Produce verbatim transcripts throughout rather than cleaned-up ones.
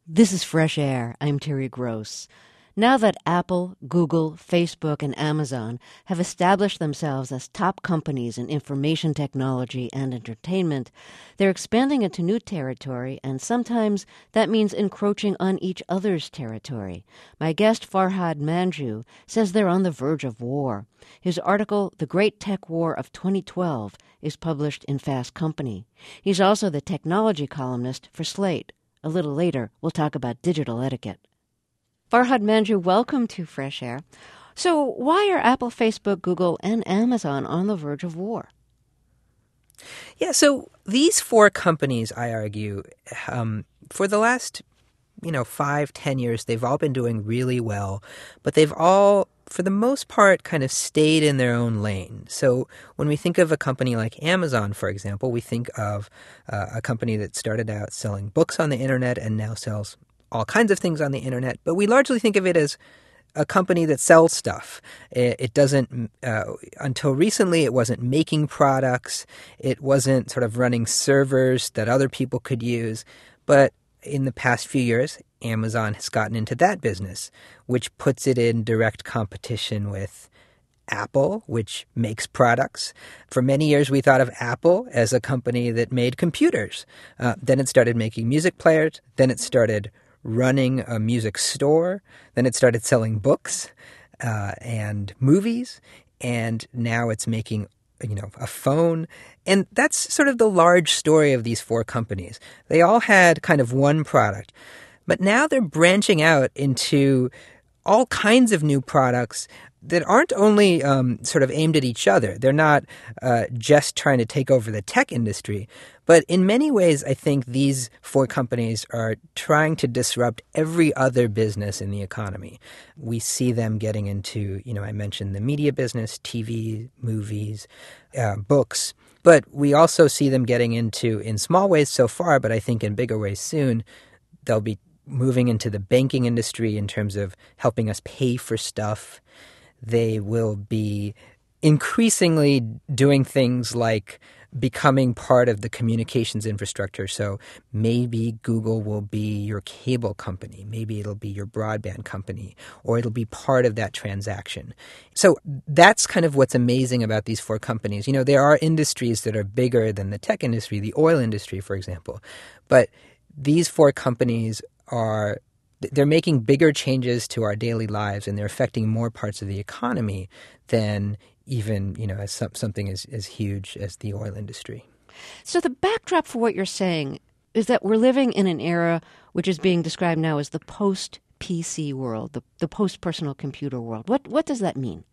This is Fresh Air. I'm Terry Gross. Now that Apple, Google, Facebook, and Amazon have established themselves as top companies in information technology and entertainment, they're expanding into new territory, and sometimes that means encroaching on each other's territory. My guest, Farhad Manjoo, says they're on the verge of war. His article, The Great Tech War of twenty twelve, is published in Fast Company. He's also the technology columnist for Slate. A little later, we'll talk about digital etiquette. Farhad Manjoo, welcome to Fresh Air. So why are Apple, Facebook, Google, and Amazon on the verge of war? Yeah, so these four companies, I argue, um, for the last, you know, five, ten years, they've all been doing really well, but they've all, for the most part, kind of stayed in their own lane. So when we think of a company like Amazon, for example, we think of uh, a company that started out selling books on the internet and now sells all kinds of things on the internet, but we largely think of it as a company that sells stuff. It, it doesn't, uh, until recently, it wasn't making products. It wasn't sort of running servers that other people could use. But in the past few years, Amazon has gotten into that business, which puts it in direct competition with Apple, which makes products. For many years, we thought of Apple as a company that made computers. Uh, then it started making music players. Then it started running a music store. Then it started selling books uh, and movies. And now it's making, you know, a phone. And that's sort of the large story of these four companies. They all had kind of one product. But now they're branching out into all kinds of new products that aren't only um, sort of aimed at each other. They're not uh, just trying to take over the tech industry. But in many ways, I think these four companies are trying to disrupt every other business in the economy. We see them getting into, you know, I mentioned the media business, T V, movies, uh, books. But we also see them getting into, in small ways so far, but I think in bigger ways soon, they'll be moving into the banking industry in terms of helping us pay for stuff. They will be increasingly doing things like becoming part of the communications infrastructure. So maybe Google will be your cable company. Maybe it'll be your broadband company, or it'll be part of that transaction. So that's kind of what's amazing about these four companies. You know, there are industries that are bigger than the tech industry, the oil industry, for example. But these four companies are they're making bigger changes to our daily lives, and they're affecting more parts of the economy than even, you know, as some, something as, as huge as the oil industry. So the backdrop for what you're saying is that we're living in an era which is being described now as the post-P C world, the, the post-personal computer world. What what does that mean?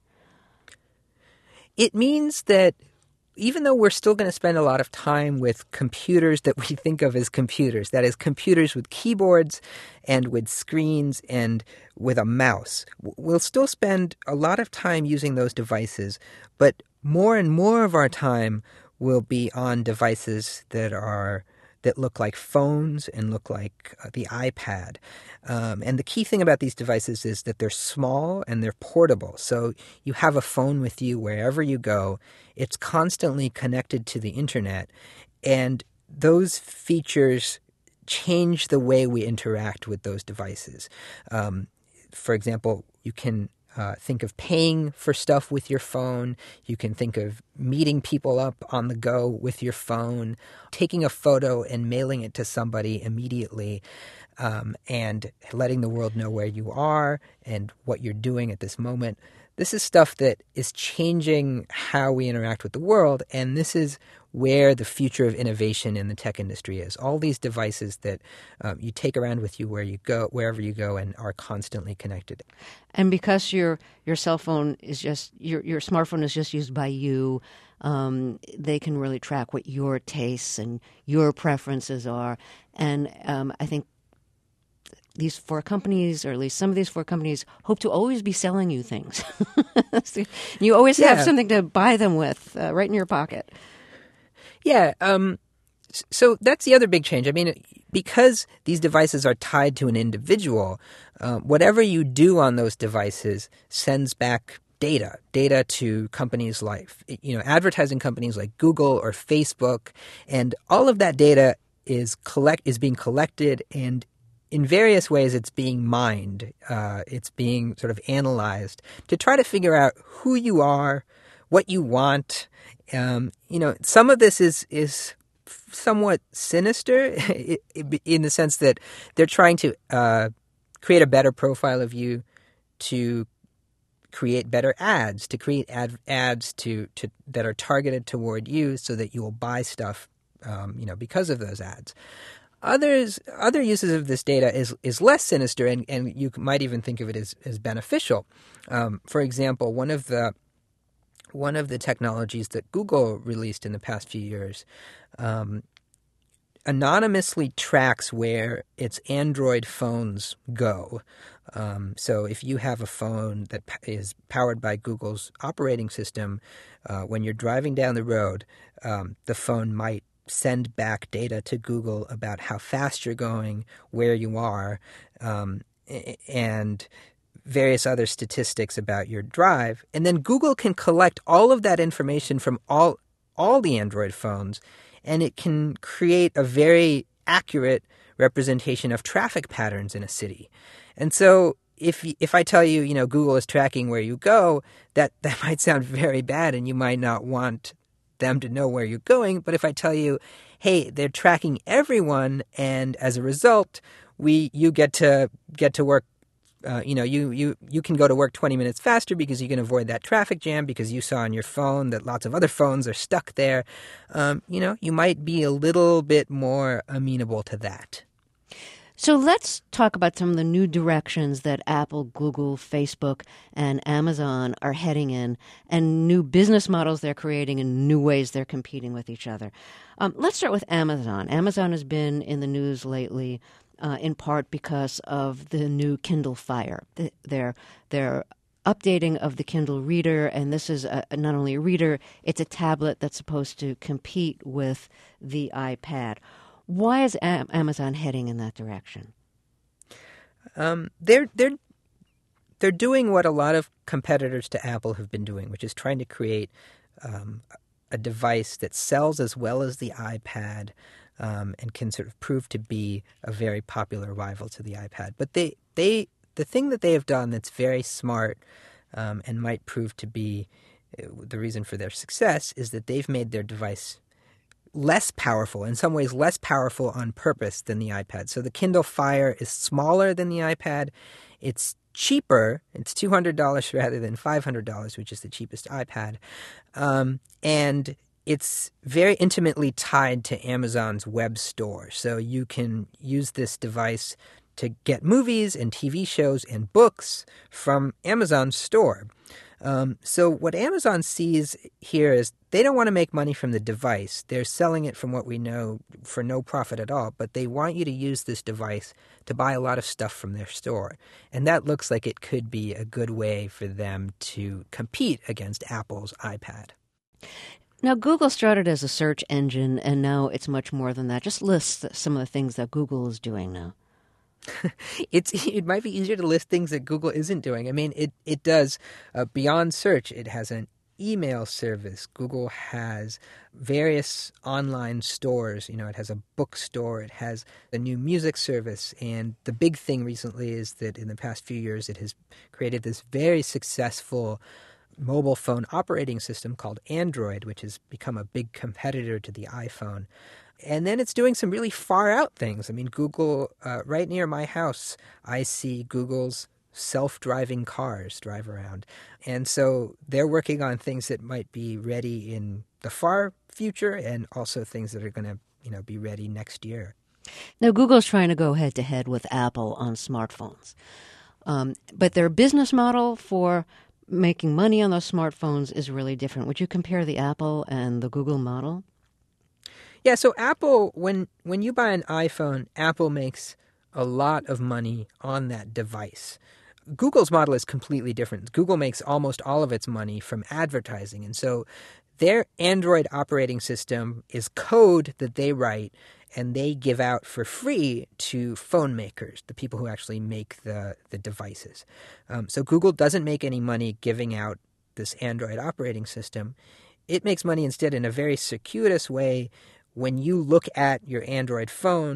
It means that even though we're still going to spend a lot of time with computers that we think of as computers, that is, computers with keyboards and with screens and with a mouse, we'll still spend a lot of time using those devices, but more and more of our time will be on devices that are that look like phones and look like uh, the iPad. Um, and the key thing about these devices is that they're small and they're portable. So you have a phone with you wherever you go. It's constantly connected to the internet. And those features change the way we interact with those devices. Um, for example, you can Uh, think of paying for stuff with your phone. You can think of meeting people up on the go with your phone, taking a photo and mailing it to somebody immediately, um, and letting the world know where you are and what you're doing at this moment. This is stuff that is changing how we interact with the world, and this is where the future of innovation in the tech industry is. All these devices that um, you take around with you where you go, wherever you go, and are constantly connected. And because your your cell phone is just your your smartphone is just used by you, um, they can really track what your tastes and your preferences are. And um, I think these four companies, or at least some of these four companies, hope to always be selling you things. You always yeah. have something to buy them with, uh, right in your pocket. Yeah. Um, so that's the other big change. I mean, because these devices are tied to an individual, uh, whatever you do on those devices sends back data, data to companies like, you know, advertising companies like Google or Facebook. And all of that data is collect is being collected and in various ways, it's being mined. Uh, it's being sort of analyzed to try to figure out who you are, what you want. Um, you know, some of this is is somewhat sinister in the sense that they're trying to uh, create a better profile of you, to create better ads, to create ad, ads to, to that are targeted toward you so that you will buy stuff, um, you know, because of those ads. Others, other uses of this data is is less sinister, and, and you might even think of it as, as beneficial. Um, for example, one of the one of the technologies that Google released in the past few years um, anonymously tracks where its Android phones go. Um, so if you have a phone that is powered by Google's operating system, uh, when you're driving down the road, um, the phone might send back data to Google about how fast you're going, where you are, um, and various other statistics about your drive. And then Google can collect all of that information from all all the Android phones, and it can create a very accurate representation of traffic patterns in a city. And so if if I tell you, you know, Google is tracking where you go, that, that might sound very bad, and you might not want them to know where you're going. But if I tell you, hey, they're tracking everyone, and as a result, we you get to get to work, uh, you know, you, you, you can go to work twenty minutes faster because you can avoid that traffic jam because you saw on your phone that lots of other phones are stuck there. Um, you know, you might be a little bit more amenable to that. So let's talk about some of the new directions that Apple, Google, Facebook, and Amazon are heading in, and new business models they're creating and new ways they're competing with each other. Um, let's start with Amazon. Amazon has been in the news lately uh, in part because of the new Kindle Fire. They're, they're updating of the Kindle Reader, and this is a, not only a reader, it's a tablet that's supposed to compete with the iPad. Why is Am- Amazon heading in that direction? Um, they're they're they're doing what a lot of competitors to Apple have been doing, which is trying to create um, a device that sells as well as the iPad um, and can sort of prove to be a very popular rival to the iPad. But they they the thing that they have done that's very smart um, and might prove to be the reason for their success is that they've made their device less powerful, in some ways less powerful on purpose than the iPad. So the Kindle Fire is smaller than the iPad. It's cheaper. It's two hundred dollars rather than five hundred dollars, which is the cheapest iPad. Um, and it's very intimately tied to Amazon's web store. So you can use this device to get movies and T V shows and books from Amazon's store. Um, so what Amazon sees here is they don't want to make money from the device. They're selling it, from what we know, for no profit at all, but they want you to use this device to buy a lot of stuff from their store. And that looks like it could be a good way for them to compete against Apple's iPad. Now, Google started as a search engine, and now it's much more than that. Just list some of the things that Google is doing now. It's it might be easier to list things that Google isn't doing. I mean, it it does uh, beyond search. It has an email service. Google has various online stores. You know, it has a bookstore. It has a new music service. And the big thing recently is that in the past few years, it has created this very successful mobile phone operating system called Android, which has become a big competitor to the iPhone. And then it's doing some really far out things. I mean, Google, uh, right near my house, I see Google's self-driving cars drive around. And so they're working on things that might be ready in the far future and also things that are going to, you know, be ready next year. Now, Google's trying to go head to head with Apple on smartphones. Um, but their business model for making money on those smartphones is really different. Would you compare the Apple and the Google model? Yeah, so Apple, when when you buy an iPhone, Apple makes a lot of money on that device. Google's model is completely different. Google makes almost all of its money from advertising. And so their Android operating system is code that they write and they give out for free to phone makers, the people who actually make the, the devices. Um, so Google doesn't make any money giving out this Android operating system. It makes money instead in a very circuitous way. When you look at your Android phone,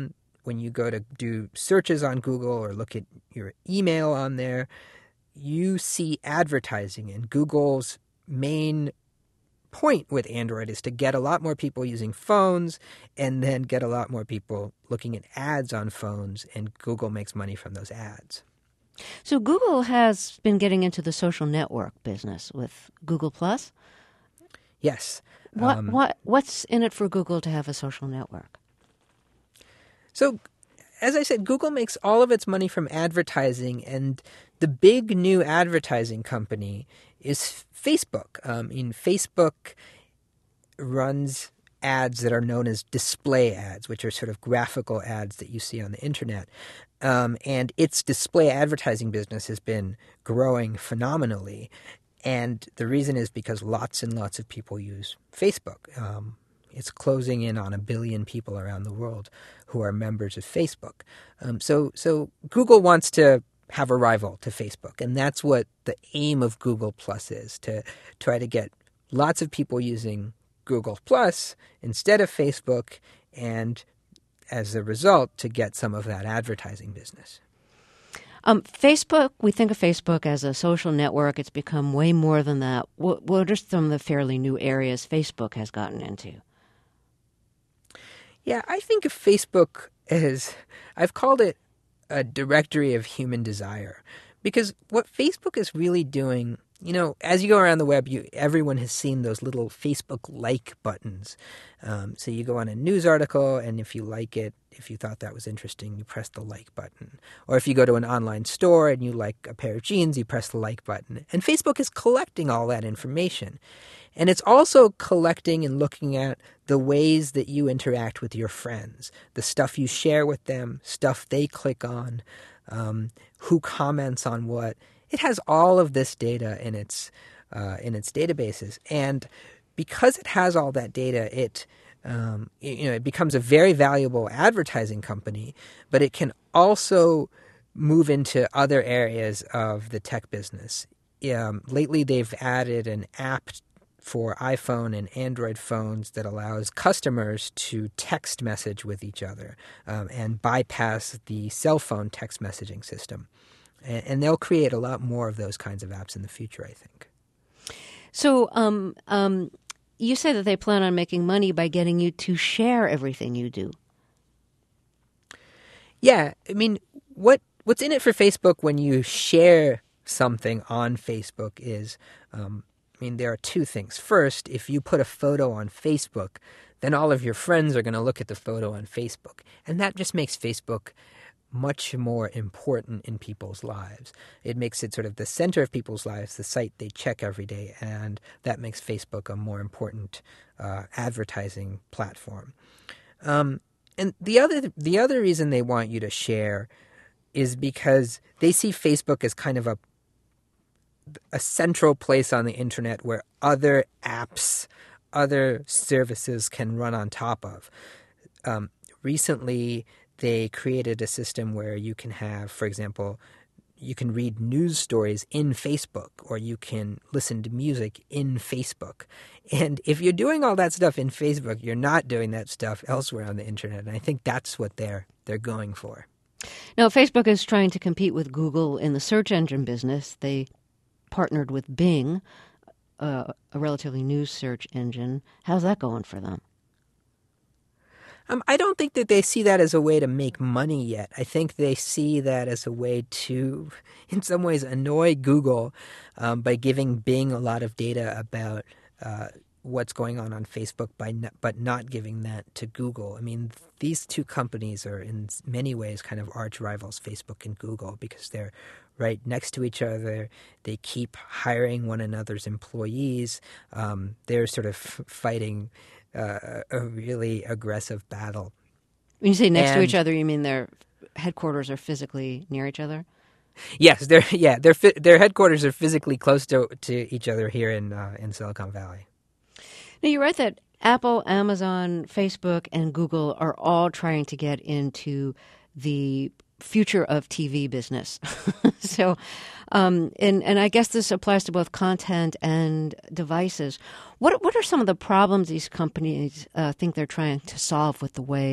when you go to do searches on Google or look at your email on there, you see advertising. And Google's main point with Android is to get a lot more people using phones and then get a lot more people looking at ads on phones, and Google makes money from those ads. So Google has been getting into the social network business with Google Plus? Yes. What Um, what what's in it for Google to have a social network? So, as I said, Google makes all of its money from advertising, and the big new advertising company is Facebook. Um, in Facebook runs ads that are known as display ads, which are sort of graphical ads that you see on the internet. Um, and its display advertising business has been growing phenomenally. And the reason is because lots and lots of people use Facebook. Um, it's closing in on a billion people around the world who are members of Facebook. Um, so, so Google wants to have a rival to Facebook, and that's what the aim of Google Plus is, to try to get lots of people using Google Plus instead of Facebook, and as a result, to get some of that advertising business. Um, Facebook, we think of Facebook as a social network. It's become way more than that. What, what are some of the fairly new areas Facebook has gotten into? Yeah, I think of Facebook as, I've called it a directory of human desire, because what Facebook is really doing, you know, as you go around the web, you everyone has seen those little Facebook like buttons. Um, so you go on a news article, and if you like it, if you thought that was interesting, you press the like button. Or if you go to an online store and you like a pair of jeans, you press the like button. And Facebook is collecting all that information. And it's also collecting and looking at the ways that you interact with your friends, the stuff you share with them, stuff they click on, um, who comments on what. It has all of this data in its uh, in its databases, and because it has all that data, it um, you know it becomes a very valuable advertising company. But it can also move into other areas of the tech business. Um, lately, they've added an app for iPhone and Android phones that allows customers to text message with each other um, and bypass the cell phone text messaging system. And they'll create a lot more of those kinds of apps in the future, I think. So um, um, you say that they plan on making money by getting you to share everything you do. Yeah. I mean, what what's in it for Facebook when you share something on Facebook is, um, I mean, there are two things. First, if you put a photo on Facebook, then all of your friends are going to look at the photo on Facebook. And that just makes Facebook much more important in people's lives. It makes it sort of the center of people's lives, the site they check every day, and that makes Facebook a more important uh, advertising platform. Um, and the other the other reason they want you to share is because they see Facebook as kind of a a central place on the internet where other apps, other services can run on top of. Um, recently, they created a system where you can have, for example, you can read news stories in Facebook, or you can listen to music in Facebook. And if you're doing all that stuff in Facebook, you're not doing that stuff elsewhere on the internet. And I think that's what they're they're going for. Now, Facebook is trying to compete with Google in the search engine business. They partnered with Bing, uh, a relatively new search engine. How's that going for them? Um, I don't think that they see that as a way to make money yet. I think they see that as a way to, in some ways, annoy Google um, by giving Bing a lot of data about uh, what's going on on Facebook, by not, but not giving that to Google. I mean, these two companies are in many ways kind of arch rivals, Facebook and Google, because they're right next to each other. They keep hiring one another's employees. Um, they're sort of fighting Uh, a really aggressive battle. When you say next and, to each other, you mean their headquarters are physically near each other? Yes, their yeah, their their headquarters are physically close to to each other here in uh, in Silicon Valley. Now, you write that Apple, Amazon, Facebook, and Google are all trying to get into the future of T V business. so, um, and and I guess this applies to both content and devices. What what are some of the problems these companies uh, think they're trying to solve with the way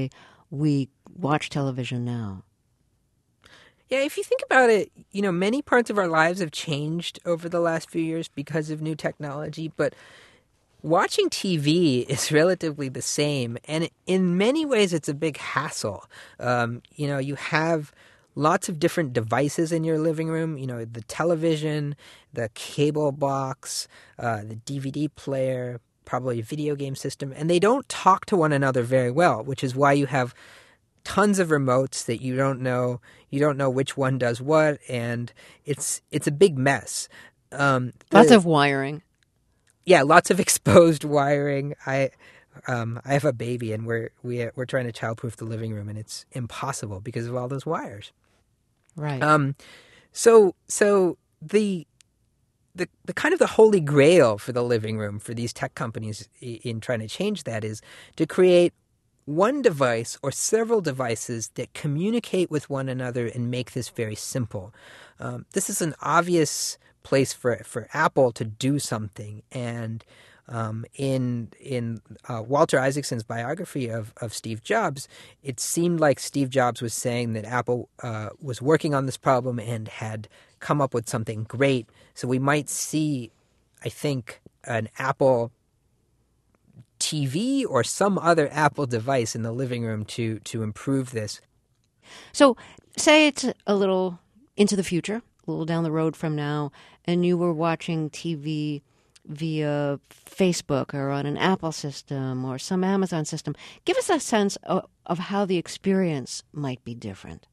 we watch television now? Yeah, if you think about it, you know, many parts of our lives have changed over the last few years because of new technology, but watching T V is relatively the same, and in many ways it's a big hassle. Um, you know, you have lots of different devices in your living room, you know, the television, the cable box, uh, the D V D player, probably a video game system, and they don't talk to one another very well, which is why you have tons of remotes that you don't know you don't know which one does what, and it's it's a big mess. Um, the, Lots of wiring. Yeah, lots of exposed wiring. I um, I have a baby, and we're we, we're trying to childproof the living room, and it's impossible because of all those wires. Right. Um, so so the the the kind of the holy grail for the living room for these tech companies in trying to change that is to create one device or several devices that communicate with one another and make this very simple. Um, this is an obvious place for for Apple to do something, and um, in in uh, Walter Isaacson's biography of of Steve Jobs, it seemed like Steve Jobs was saying that Apple uh, was working on this problem and had come up with something great. So we might see, I think, an Apple T V or some other Apple device in the living room to to improve this. So say it's a little into the future, a little down the road from now, and you were watching T V via Facebook or on an Apple system or some Amazon system. Give us a sense of, of how the experience might be different.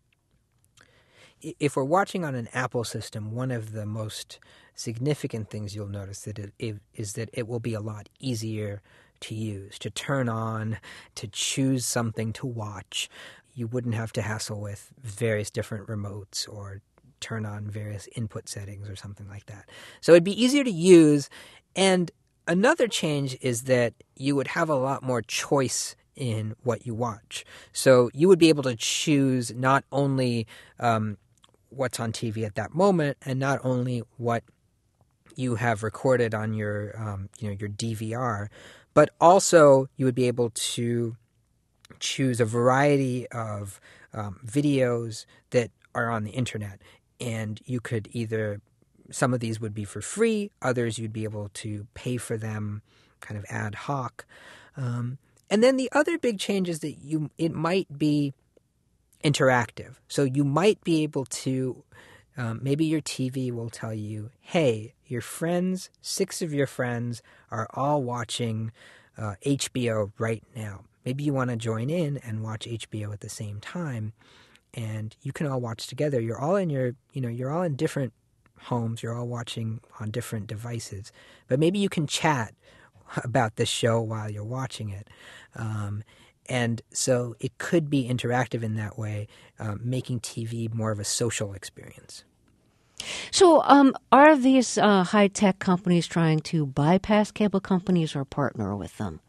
If we're watching on an Apple system, one of the most significant things you'll notice that it, it, is that it will be a lot easier to use, to turn on, to choose something to watch. You wouldn't have to hassle with various different remotes or turn on various input settings or something like that. So it'd be easier to use. And another change is that you would have a lot more choice in what you watch. So you would be able to choose not only um, what's on T V at that moment, and not only what you have recorded on your, um, you know, your D V R, but also you would be able to choose a variety of um, videos that are on the internet, and you could either, some of these would be for free, others you'd be able to pay for them, kind of ad hoc. Um, and then the other big change is that you it might be interactive. So you might be able to, um, maybe your T V will tell you, hey, your friends, six of your friends are all watching uh, H B O right now. Maybe you want to join in and watch H B O at the same time, and you can all watch together. You're all in your, you know, you're all in different homes. You're all watching on different devices, but maybe you can chat about this show while you're watching it. Um, And so it could be interactive in that way, um, making T V more of a social experience. So um, are these uh, high-tech companies trying to bypass cable companies or partner with them?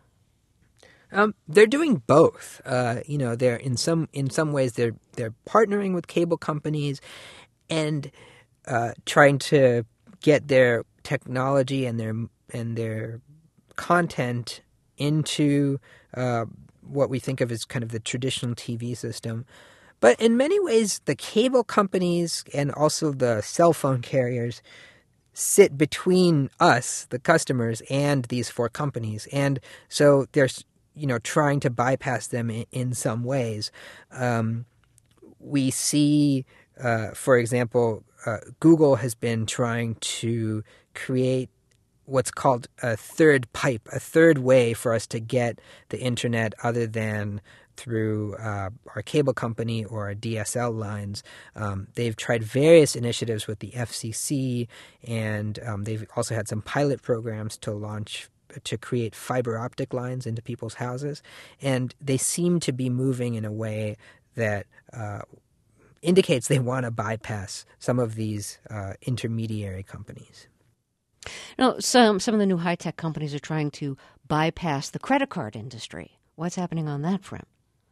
Um, they're doing both. Uh, you know, they're in some in some ways they're they're partnering with cable companies and uh, trying to get their technology and their and their content into uh, what we think of as kind of the traditional T V system. But in many ways, the cable companies and also the cell phone carriers sit between us, the customers, and these four companies. And so they're, you know, trying to bypass them in, in some ways. Um, we see, uh, for example, uh, Google has been trying to create what's called a third pipe, a third way for us to get the internet other than through uh, our cable company or our D S L lines. Um, they've tried various initiatives with the F C C, and um, they've also had some pilot programs to launch to create fiber optic lines into people's houses. And they seem to be moving in a way that uh, indicates they want to bypass some of these uh, intermediary companies. No, some some of the new high-tech companies are trying to bypass the credit card industry. What's happening on that front?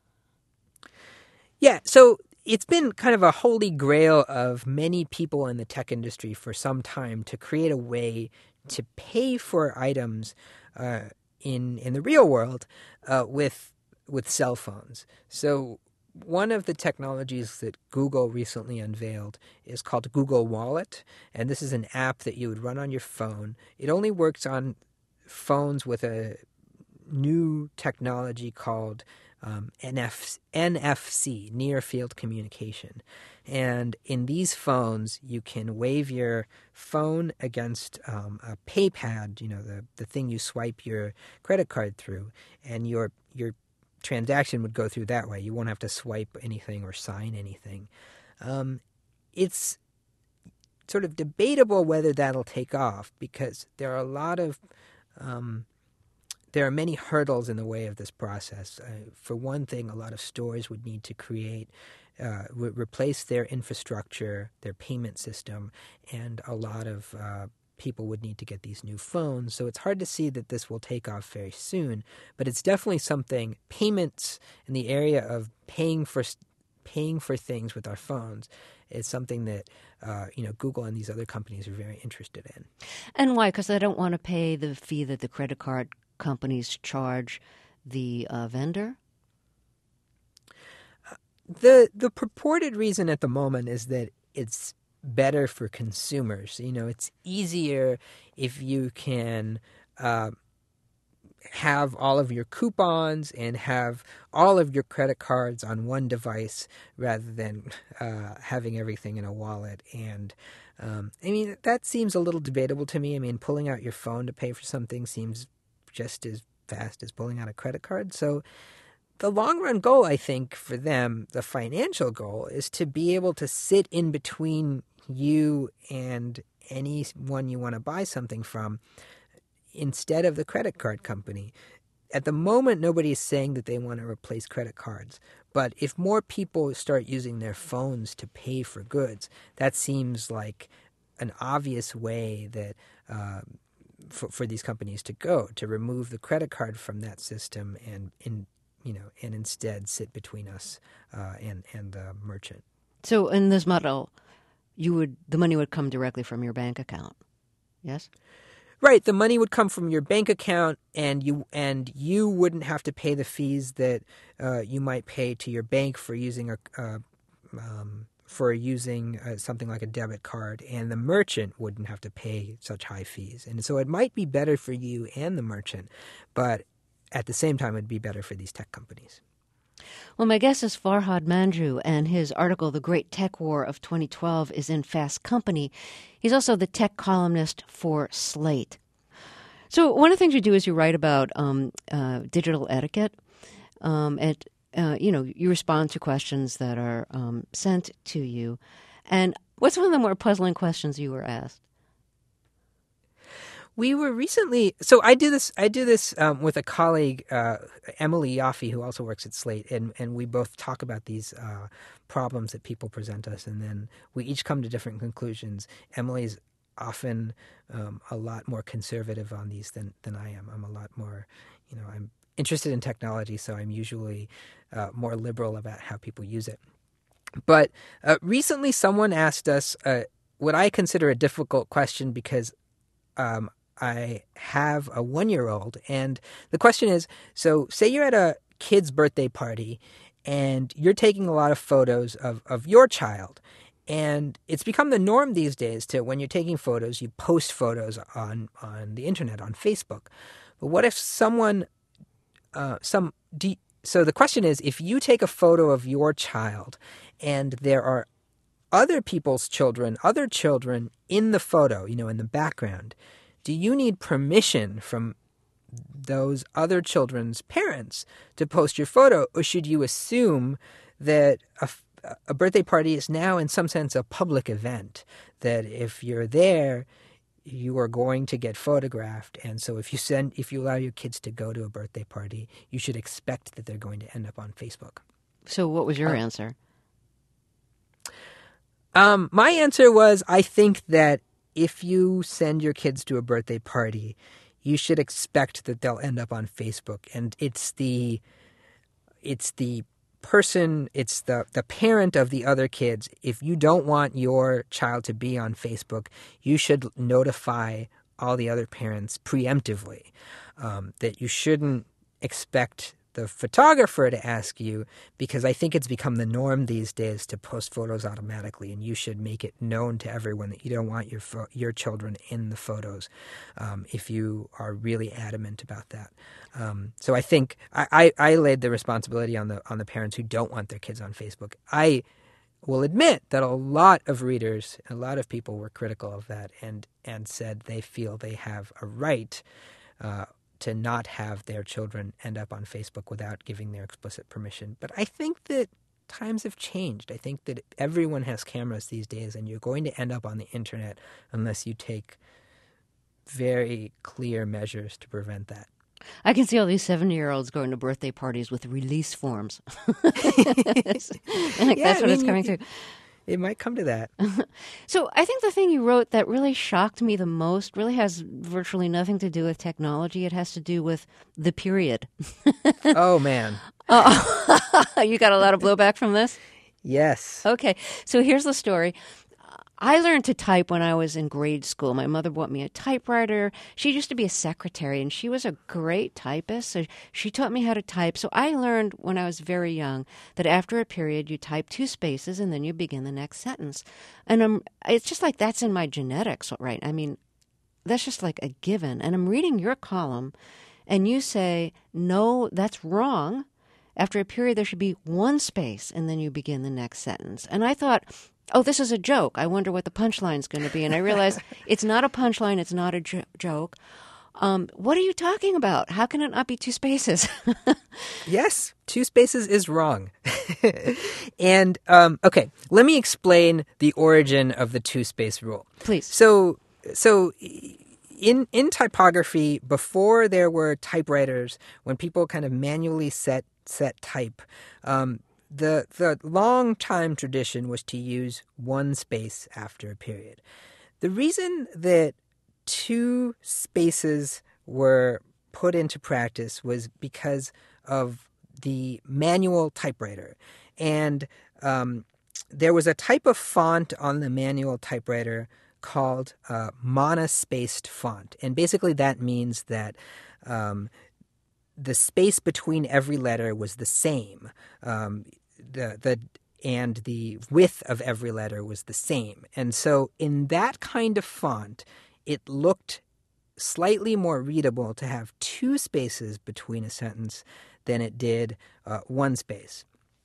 Yeah, so it's been kind of a holy grail of many people in the tech industry for some time to create a way to pay for items uh, in in the real world uh, with with cell phones. So one of the technologies that Google recently unveiled is called Google Wallet, and this is an app that you would run on your phone. It only works on phones with a new technology called um, N F C, Near Field Communication. And in these phones, you can wave your phone against um, a pay pad, you know, the, the thing you swipe your credit card through, and your your transaction would go through that way. You won't have to swipe anything or sign anything. Um, it's sort of debatable whether that'll take off because there are a lot of um, there are many hurdles in the way of this process. Uh, for one thing, a lot of stores would need to create, uh, re- replace their infrastructure, their payment system, and a lot of uh, people would need to get these new phones. So it's hard to see that this will take off very soon, but it's definitely something. Payments in the area of paying for paying for things with our phones is something that uh, you know Google and these other companies are very interested in. And why? Because they don't want to pay the fee that the credit card companies charge the uh, vendor? Uh, the the purported reason at the moment is that it's better for consumers. You know, it's easier if you can uh, have all of your coupons and have all of your credit cards on one device rather than uh, having everything in a wallet. And um, I mean, that seems a little debatable to me. I mean, pulling out your phone to pay for something seems just as fast as pulling out a credit card. So the long-run goal, I think, for them, the financial goal, is to be able to sit in between you and anyone you want to buy something from instead of the credit card company. At the moment, nobody is saying that they want to replace credit cards. But if more people start using their phones to pay for goods, that seems like an obvious way that uh, for, for these companies to go, to remove the credit card from that system and in you know, and instead sit between us uh, and and the merchant. So in this model, you would the money would come directly from your bank account, yes? Right. The money would come from your bank account, and you and you wouldn't have to pay the fees that uh, you might pay to your bank for using a uh, um, for using uh, something like a debit card, and the merchant wouldn't have to pay such high fees. And so it might be better for you and the merchant, but at the same time, it'd be better for these tech companies. Well, my guest is Farhad Manjoo, and his article, The Great Tech War of twenty twelve, is in Fast Company. He's also the tech columnist for Slate. So one of the things you do is you write about um, uh, digital etiquette. Um, and, uh, you know, you respond to questions that are um, sent to you. And what's one of the more puzzling questions you were asked? We were recently, so I do this. I do this um, with a colleague, uh, Emily Yoffe, who also works at Slate, and and we both talk about these uh, problems that people present us, and then we each come to different conclusions. Emily's often um, a lot more conservative on these than than I am. I'm a lot more, you know, I'm interested in technology, so I'm usually uh, more liberal about how people use it. But uh, recently, someone asked us uh, what I consider a difficult question because. Um, I have a one-year-old, and the question is, so say you're at a kid's birthday party, and you're taking a lot of photos of, of your child, and it's become the norm these days to, when you're taking photos, you post photos on, on the internet, on Facebook. But what if someone, uh, some, do, so the question is, if you take a photo of your child, and there are other people's children, other children in the photo, you know, in the background, do you need permission from those other children's parents to post your photo, or should you assume that a, a birthday party is now in some sense a public event, that if you're there, you are going to get photographed, and so if you send, if you allow your kids to go to a birthday party, you should expect that they're going to end up on Facebook. So what was your uh, answer? Um, my answer was, I think that if you send your kids to a birthday party, you should expect that they'll end up on Facebook. And it's the it's the person, it's the, the parent of the other kids. If you don't want your child to be on Facebook, you should notify all the other parents preemptively um, that you shouldn't expect the photographer to ask you, because I think it's become the norm these days to post photos automatically, and you should make it known to everyone that you don't want your fo- your children in the photos um, if you are really adamant about that. Um, so I think I, I, I laid the responsibility on the on the parents who don't want their kids on Facebook. I will admit that a lot of readers, a lot of people were critical of that and, and said they feel they have a right uh, to not have their children end up on Facebook without giving their explicit permission. But I think that times have changed. I think that everyone has cameras these days, and you're going to end up on the internet unless you take very clear measures to prevent that. I can see all these seventy-year-olds going to birthday parties with release forms. That's Yeah, what I mean, it's coming you- to. It might come to that. So I think the thing you wrote that really shocked me the most really has virtually nothing to do with technology. It has to do with the period. Oh, man. Oh, you got a lot of blowback from this? Yes. Okay, so here's the story. I learned to type when I was in grade school. My mother bought me a typewriter. She used to be a secretary, and she was a great typist, so she taught me how to type. So I learned when I was very young that after a period, you type two spaces, and then you begin the next sentence. And um, it's just like that's in my genetics, right? I mean, that's just like a given. And I'm reading your column, and you say, no, that's wrong. After a period, there should be one space, and then you begin the next sentence. And I thought, oh, this is a joke. I wonder what the punchline's going to be. And I realized it's not a punchline. It's not a jo- joke. Um, what are you talking about? How can it not be two spaces? Yes, two spaces is wrong. And, um, okay, let me explain the origin of the two-space rule. Please. So, so in in typography, before there were typewriters, when people kind of manually set set type, um, the the long time tradition was to use one space after a period. The reason that two spaces were put into practice was because of the manual typewriter. And um, there was a type of font on the manual typewriter called uh, monospaced font. And basically that means that um, the space between every letter was the same. Um, the the and the width of every letter was the same. And so in that kind of font, it looked slightly more readable to have two spaces between a sentence than it did uh, one space.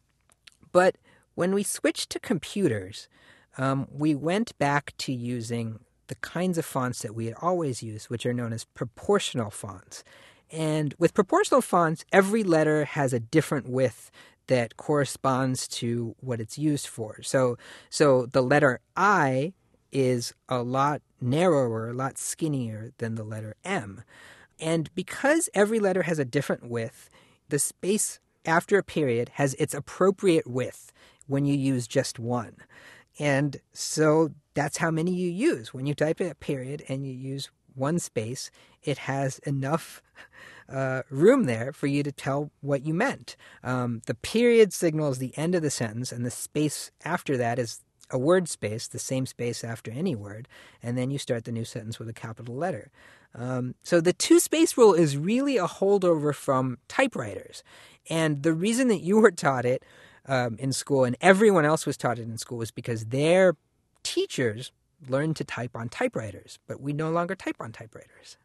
But when we switched to computers, um, we went back to using the kinds of fonts that we had always used, which are known as proportional fonts. And with proportional fonts, every letter has a different width that corresponds to what it's used for. So, so the letter I is a lot narrower, a lot skinnier than the letter M. And because every letter has a different width, the space after a period has its appropriate width when you use just one. And so that's how many you use. When you type a period and you use one space, it has enough uh, room there for you to tell what you meant. Um, the period signals the end of the sentence, and the space after that is a word space, the same space after any word, and then you start the new sentence with a capital letter. Um, so the two-space rule is really a holdover from typewriters. And the reason that you were taught it um, in school and everyone else was taught it in school was because their teachers learned to type on typewriters, but we no longer type on typewriters.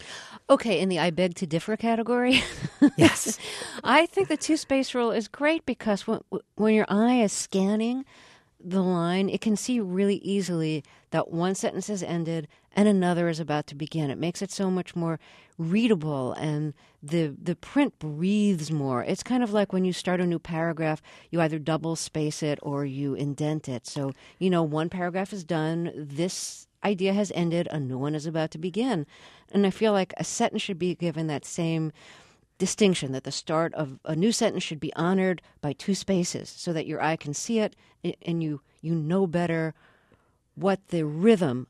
Okay, in the I beg to differ category, Yes. I think the two-space rule is great because when, when your eye is scanning the line, it can see really easily that one sentence has ended and another is about to begin. It makes it so much more readable, and the the print breathes more. It's kind of like when you start a new paragraph, you either double space it or you indent it. So, you know, one paragraph is done, this idea has ended, a new one is about to begin. And I feel like a sentence should be given that same distinction, that the start of a new sentence should be honored by two spaces so that your eye can see it and you, you know better what the rhythm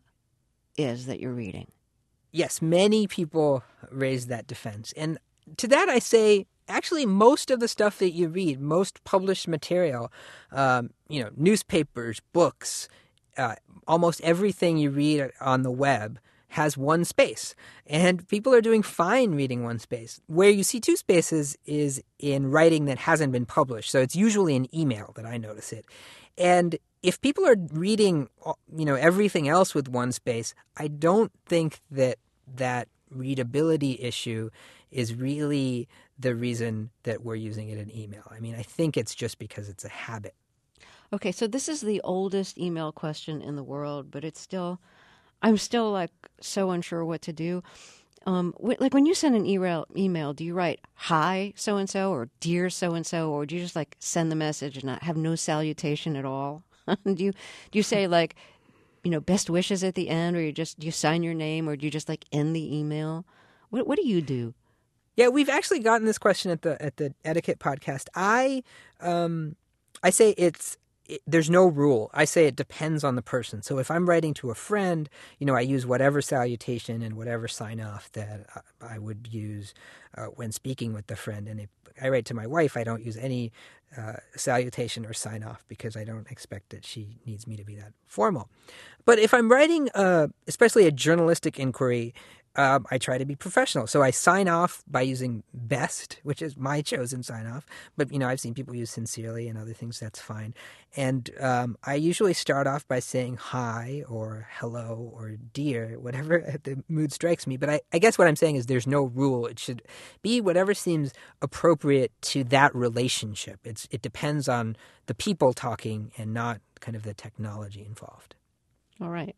is that you're reading. Yes, many people raise that defense. And to that I say, actually, most of the stuff that you read, most published material, um, you know, newspapers, books, uh, almost everything you read on the web has one space, and people are doing fine reading one space. Where you see two spaces is in writing that hasn't been published. So it's usually an email that I notice it. And if people are reading, you know, everything else with one space, I don't think that that readability issue is really the reason that we're using it in email. I mean, I think it's just because it's a habit. Okay, so this is the oldest email question in the world, but it's still, I'm still like so unsure what to do. Um, wh- like when you send an email, email, do you write hi so and so or dear so and so, or do you just like send the message and not have no salutation at all? do you do you say like, you know, best wishes at the end, or you just do you sign your name, or do you just like end the email? What what do you do? Yeah, we've actually gotten this question at the at the Etiquette podcast. I um I say it's it, there's no rule. I say it depends on the person. So if I'm writing to a friend, you know, I use whatever salutation and whatever sign off that I, I would use uh, when speaking with the friend. And if I write to my wife, I don't use any uh, salutation or sign off because I don't expect that she needs me to be that formal. But if I'm writing, uh, especially a journalistic inquiry, Um, I try to be professional. So I sign off by using best, which is my chosen sign off. But, you know, I've seen people use sincerely and other things. That's fine. And um, I usually start off by saying hi or hello or dear, whatever the mood strikes me. But I, I guess what I'm saying is there's no rule. It should be whatever seems appropriate to that relationship. It's It depends on the people talking and not kind of the technology involved. All right.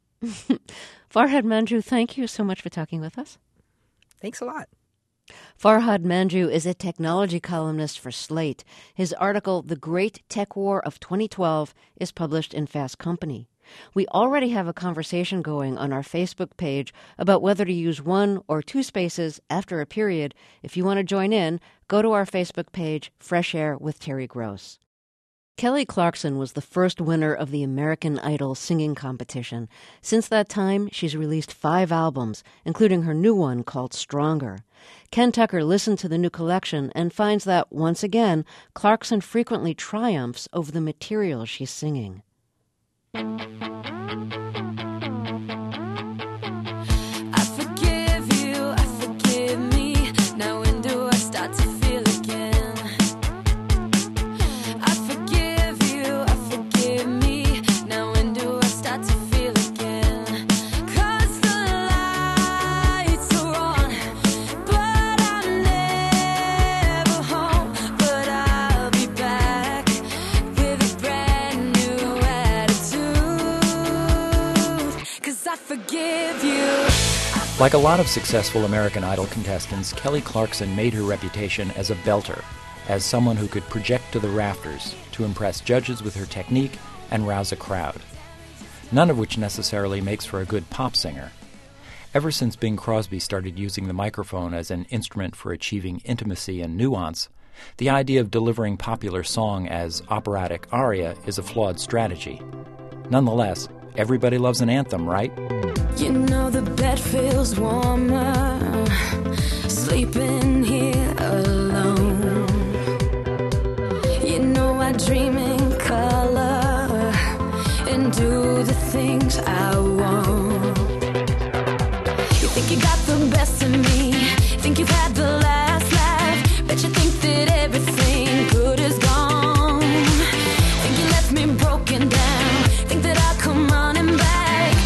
Farhad Manjoo, thank you so much for talking with us. Thanks a lot. Farhad Manjoo is a technology columnist for Slate. His article, The Great Tech War of twenty twelve, is published in Fast Company. We already have a conversation going on our Facebook page about whether to use one or two spaces after a period. If you want to join in, go to our Facebook page, Fresh Air with Terry Gross. Kelly Clarkson was the first winner of the American Idol singing competition. Since that time, she's released five albums, including her new one called Stronger. Ken Tucker listened to the new collection and finds that, once again, Clarkson frequently triumphs over the material she's singing. Like a lot of successful American Idol contestants, Kelly Clarkson made her reputation as a belter, as someone who could project to the rafters to impress judges with her technique and rouse a crowd. None of which necessarily makes for a good pop singer. Ever since Bing Crosby started using the microphone as an instrument for achieving intimacy and nuance, the idea of delivering popular song as operatic aria is a flawed strategy. Nonetheless, everybody loves an anthem, right? You know the bed feels warmer, sleeping here alone. You know I dream in color and do the things I want. You think you got the best of me, think you've had the last laugh, bet you think that everything good is gone. Think you left me broken down, think that I'll come on and back.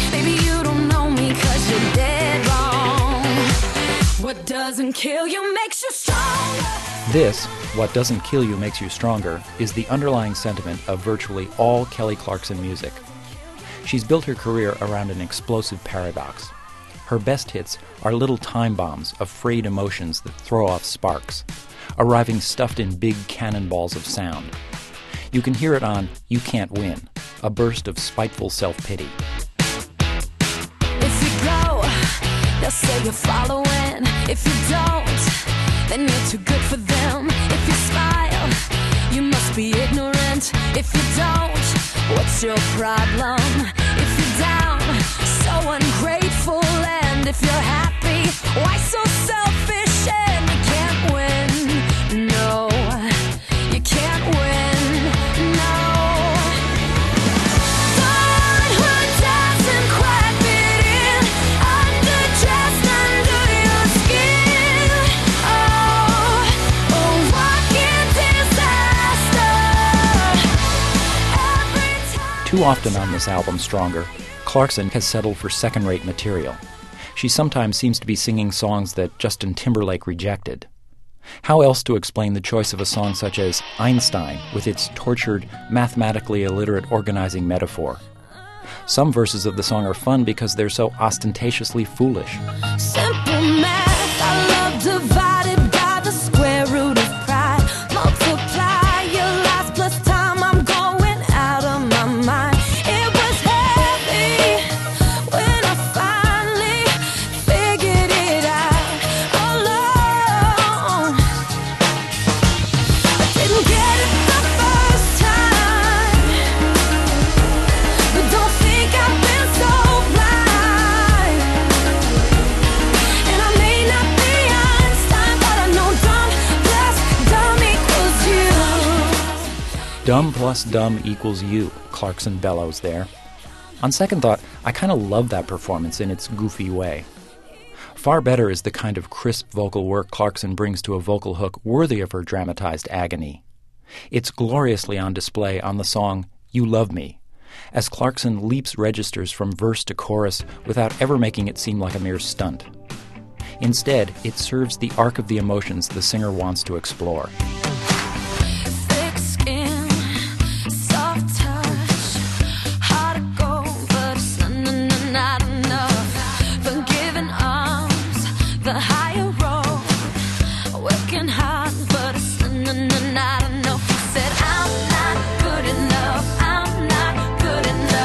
What doesn't kill you makes you stronger. This, What Doesn't Kill You Makes You Stronger, is the underlying sentiment of virtually all Kelly Clarkson music. She's built her career around an explosive paradox. Her best hits are little time bombs of frayed emotions that throw off sparks, arriving stuffed in big cannonballs of sound. You can hear it on You Can't Win, a burst of spiteful self-pity. If you go, they'll say you're following. If you don't, then you're too good for them. If you smile, you must be ignorant. If you don't, what's your problem? If you're down, so ungrateful. And if you're happy, why so selfish? And you can't win, no, you can't win, no. The one who doesn't quite fit in underneath Too often on this album, Stronger, Clarkson has settled for second-rate material. She sometimes seems to be singing songs that Justin Timberlake rejected. How else to explain the choice of a song such as Einstein, with its tortured, mathematically illiterate organizing metaphor? Some verses of the song are fun because they're so ostentatiously foolish. Simple math, I love divided by the square root of pride. Multiply your lies plus time, I'm going out of my mind. It was heavy when I finally figured it out alone. I didn't get it the first time, but don't think I've been so blind. And I may not be Einstein, but I know dumb plus dumb equals you. Dumb plus dumb equals you, Clarkson bellows there. On second thought, I kind of love that performance in its goofy way. Far better is the kind of crisp vocal work Clarkson brings to a vocal hook worthy of her dramatized agony. It's gloriously on display on the song You Love Me, as Clarkson leaps registers from verse to chorus without ever making it seem like a mere stunt. Instead, it serves the arc of the emotions the singer wants to explore. Thick skin, soft touch, hard to go, but it's not, not, not enough. Forgiving arms, the higher road, working hard, but it's not, not, not enough. Said I'm not good enough, I'm not good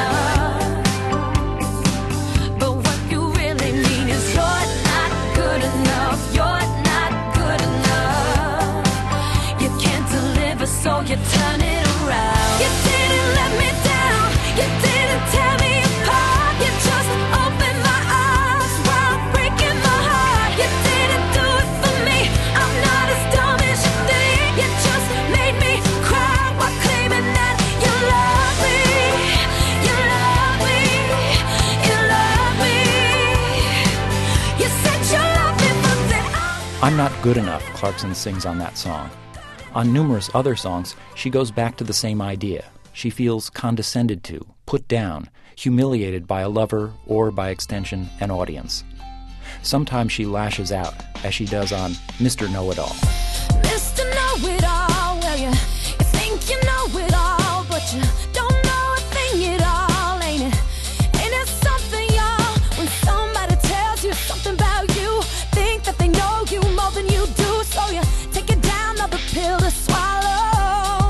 enough. But what you really mean is you're not good enough, you're not good enough. You can't deliver, so you turn it around. You didn't let me down, you didn't tear me apart. You just opened my eyes while breaking my heart. You didn't do it for me, I'm not as dumb as you think. You just made me cry while claiming that you love me. You love me, you love me. You said you love me, but then I'm I'm Not Good Enough, Clarkson sings on that song. On numerous other songs, she goes back to the same idea. She feels condescended to, put down, humiliated by a lover or, by extension, an audience. Sometimes she lashes out, as she does on Mister Know-It-All. Mister Know-It-All, well, you, you think you know it all, but you don't know a thing at all, ain't it? Ain't it something, y'all, when somebody tells you something about you, think that they know you more than you do, so you take it down, another pill to swallow.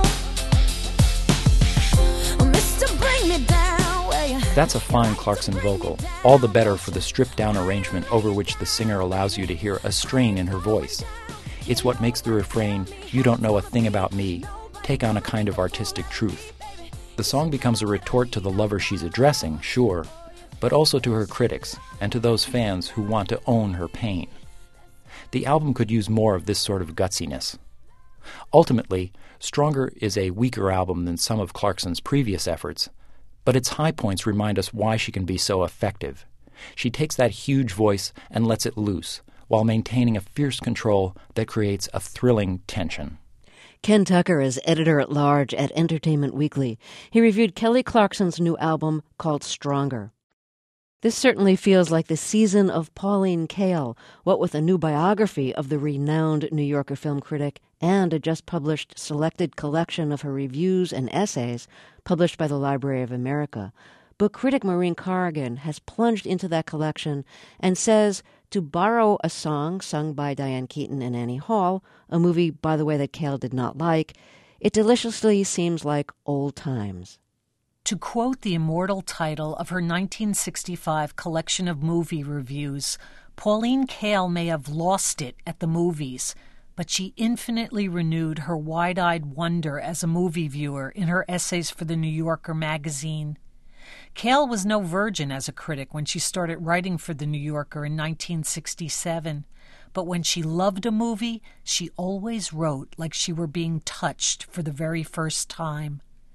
Oh, Mister Bring Me Down, well, you... That's a fine Clarkson vocal, all the better for the stripped-down arrangement over which the singer allows you to hear a strain in her voice. It's what makes the refrain, "You don't know a thing about me," take on a kind of artistic truth. The song becomes a retort to the lover she's addressing, sure, but also to her critics and to those fans who want to own her pain. The album could use more of this sort of gutsiness. Ultimately, Stronger is a weaker album than some of Clarkson's previous efforts, but its high points remind us why she can be so effective. She takes that huge voice and lets it loose, while maintaining a fierce control that creates a thrilling tension. Ken Tucker is editor-at-large at Entertainment Weekly. He reviewed Kelly Clarkson's new album called Stronger. This certainly feels like the season of Pauline Kael, what with a new biography of the renowned New Yorker film critic and a just-published selected collection of her reviews and essays published by the Library of America. Book critic Maureen Corrigan has plunged into that collection and says, to borrow a song sung by Diane Keaton and Annie Hall, a movie, by the way, that Kael did not like, it deliciously seems like old times. To quote the immortal title of her nineteen sixty-five collection of movie reviews, Pauline Kael may have lost it at the movies, but she infinitely renewed her wide-eyed wonder as a movie viewer in her essays for the New Yorker magazine. Kael was no virgin as a critic when she started writing for the New Yorker in nineteen sixty-seven, but when she loved a movie, she always wrote like she were being touched for the very first time.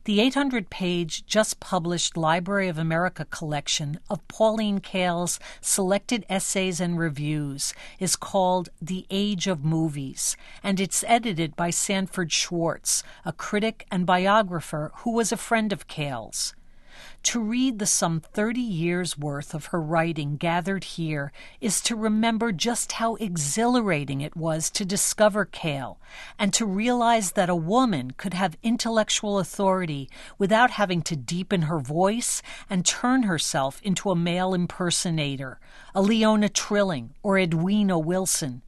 The eight hundred page just-published Library of America collection of Pauline Kael's selected essays and reviews is called The Age of Movies, and it's edited by Sanford Schwartz, a critic and biographer who was a friend of Kael's. To read the some thirty years' worth of her writing gathered here is to remember just how exhilarating it was to discover Kael, and to realize that a woman could have intellectual authority without having to deepen her voice and turn herself into a male impersonator, a Leona Trilling or Edwina Wilson.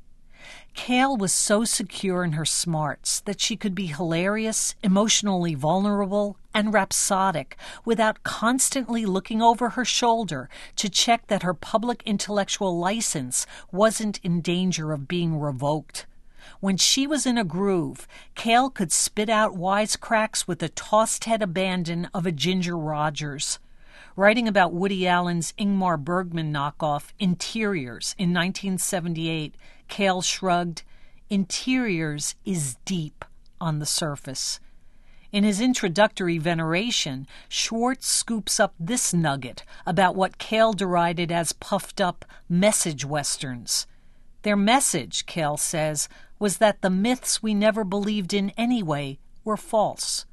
Kael was so secure in her smarts that she could be hilarious, emotionally vulnerable, and rhapsodic without constantly looking over her shoulder to check that her public intellectual license wasn't in danger of being revoked. When she was in a groove, Kael could spit out wisecracks with the tossed-head abandon of a Ginger Rogers. Writing about Woody Allen's Ingmar Bergman knockoff Interiors in nineteen seventy-eight, Kael shrugged, "Interiors is deep on the surface." In his introductory veneration, Schwartz scoops up this nugget about what Kael derided as puffed-up message westerns. Their message, Kael says, was that the myths we never believed in anyway were false.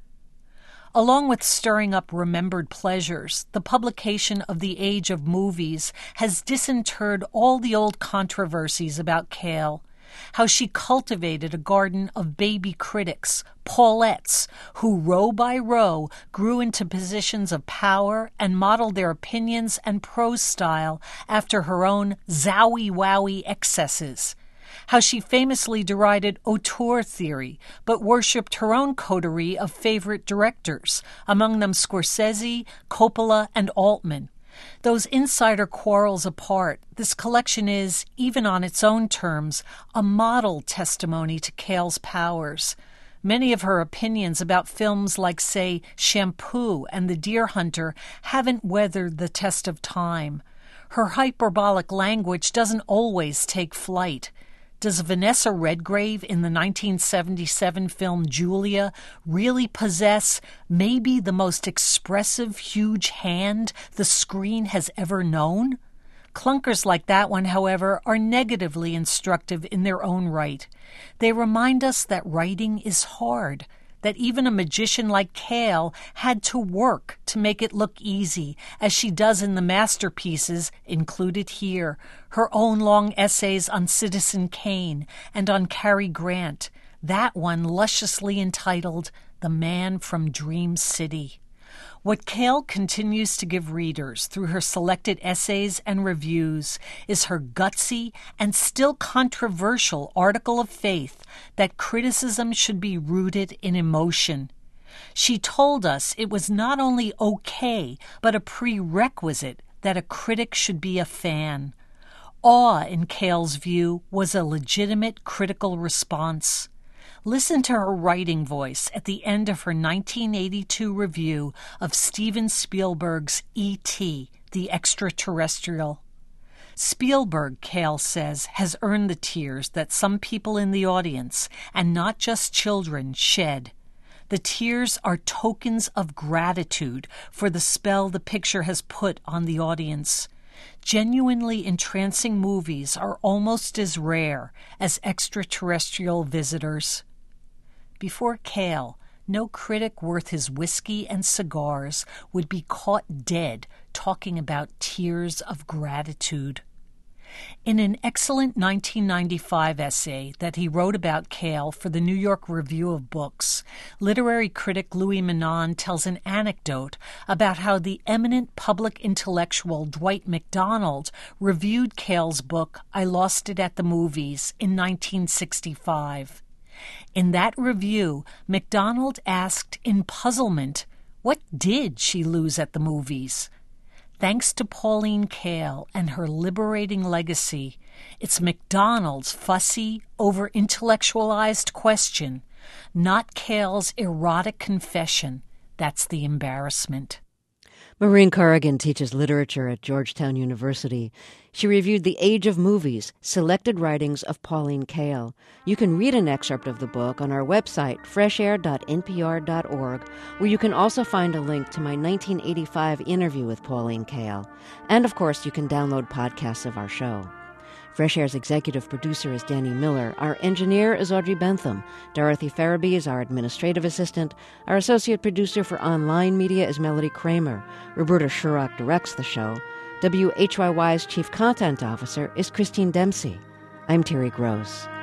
Along with stirring up remembered pleasures, the publication of The Age of Movies has disinterred all the old controversies about Kael, how she cultivated a garden of baby critics, Paulettes, who row by row grew into positions of power and modeled their opinions and prose style after her own zowie-wowie excesses. How she famously derided auteur theory, but worshipped her own coterie of favorite directors, among them Scorsese, Coppola, and Altman. Those insider quarrels apart, this collection is, even on its own terms, a model testimony to Kael's powers. Many of her opinions about films like, say, Shampoo and The Deer Hunter haven't weathered the test of time. Her hyperbolic language doesn't always take flight. Does Vanessa Redgrave in the nineteen seventy-seven film Julia really possess maybe the most expressive huge hand the screen has ever known? Clunkers like that one, however, are negatively instructive in their own right. They remind us that writing is hard, that even a magician like Kael had to work to make it look easy, as she does in the masterpieces included here, her own long essays on Citizen Kane and on Cary Grant, that one lusciously entitled The Man from Dream City. What Kael continues to give readers through her selected essays and reviews is her gutsy and still controversial article of faith that criticism should be rooted in emotion. She told us it was not only okay, but a prerequisite that a critic should be a fan. Awe, in Kael's view, was a legitimate critical response. Listen to her writing voice at the end of her nineteen eighty-two review of Steven Spielberg's E T, the Extraterrestrial. Spielberg, Kael says, has earned the tears that some people in the audience, and not just children, shed. The tears are tokens of gratitude for the spell the picture has put on the audience. Genuinely entrancing movies are almost as rare as extraterrestrial visitors. Before Kael, no critic worth his whiskey and cigars would be caught dead talking about tears of gratitude. In an excellent nineteen ninety-five essay that he wrote about Kael for the New York Review of Books, literary critic Louis Menand tells an anecdote about how the eminent public intellectual Dwight MacDonald reviewed Kael's book I Lost It at the Movies in nineteen sixty-five. In that review, MacDonald asked in puzzlement, what did she lose at the movies? Thanks to Pauline Kael and her liberating legacy, it's MacDonald's fussy, over-intellectualized question, not Kael's erotic confession, that's the embarrassment. Maureen Corrigan teaches literature at Georgetown University. She reviewed The Age of Movies, Selected Writings of Pauline Kael. You can read an excerpt of the book on our website, fresh air dot n p r dot org, where you can also find a link to my nineteen eighty-five interview with Pauline Kael. And, of course, you can download podcasts of our show. Fresh Air's executive producer is Danny Miller. Our engineer is Audrey Bentham. Dorothy Farabee is our administrative assistant. Our associate producer for online media is Melody Kramer. Roberta Shurock directs the show. W H Y Y's chief content officer is Christine Dempsey. I'm Terry Gross.